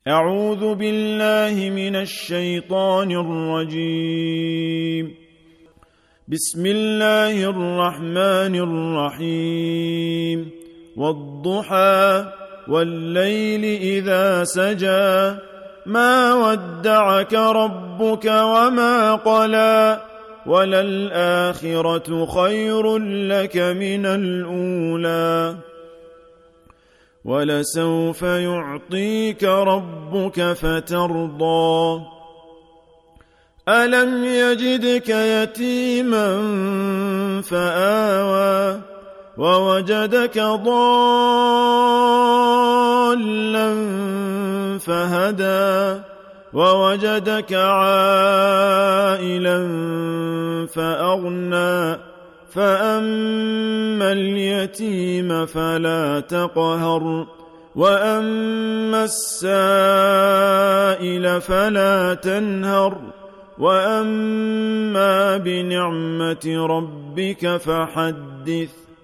أعوذ بالله من الشيطان الرجيم. بسم الله الرحمن الرحيم. والضحى والليل إذا سجى ما ودعك ربك وما قلى وللآخرة خير لك من الأولى ولسوف يعطيك ربك فترضى ألم يجدك يتيما فآوى ووجدك ضالا فهدى ووجدك عائلا فأغنى فأما اليتيم فلا تقهر وأما السائل فلا تنهر وأما بنعمة ربك فحدث